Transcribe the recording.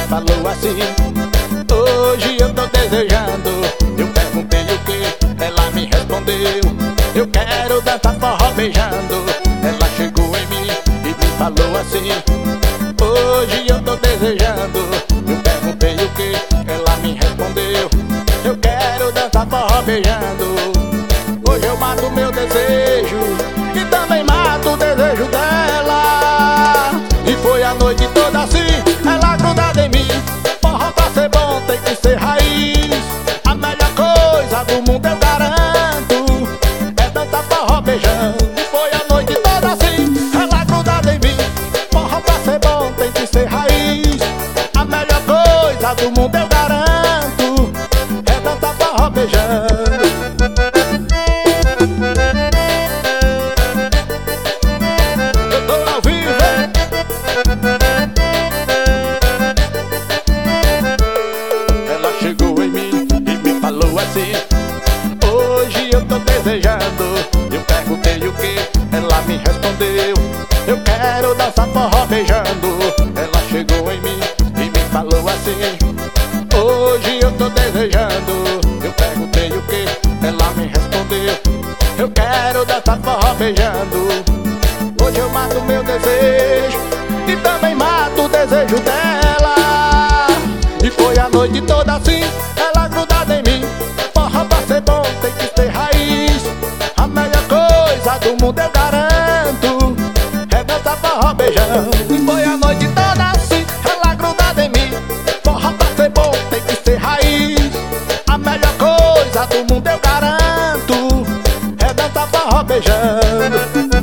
falou assim: hoje eu tô desejando. Eu perguntei o que, ela me respondeu: eu quero dançar forró beijando. Ela chegou em mim e me falou assim: hoje eu tô desejando. Eu perguntei o que, ela me respondeu: eu quero dançar forró beijando. Hoje eu mato meu desejo e também mato o desejo dela. E foi a noite toda assim, ela grudada em mim. Forró pra ser bom tem que ser raiz. A melhor coisa do mundo eu garanto é dançar forró beijando. E foi a noite toda assim, ela grudada em mim. Forró pra ser bom tem que ser raiz. A melhor coisa do mundo eu garanto é dançar forró beijando. Hoje eu tô desejando. Eu perguntei o que, ela me respondeu: eu quero dançar forró beijando. Ela chegou em mim e me falou assim: hoje eu tô desejando. Eu perguntei o que, ela me respondeu: eu quero dançar forró beijando. Hoje eu mato meu desejo e também mato o desejo dela. E foi a noite toda assim, ela grudada em mim. Forró pra ser bom tem que ter raiz. A melhor coisa do mundo eu garanto é dançar forró beijando. E foi a noite toda assim, ela grudada em mim. Forró pra ser bom tem que ter raiz. A melhor coisa do mundo eu garanto é dançar forró beijando.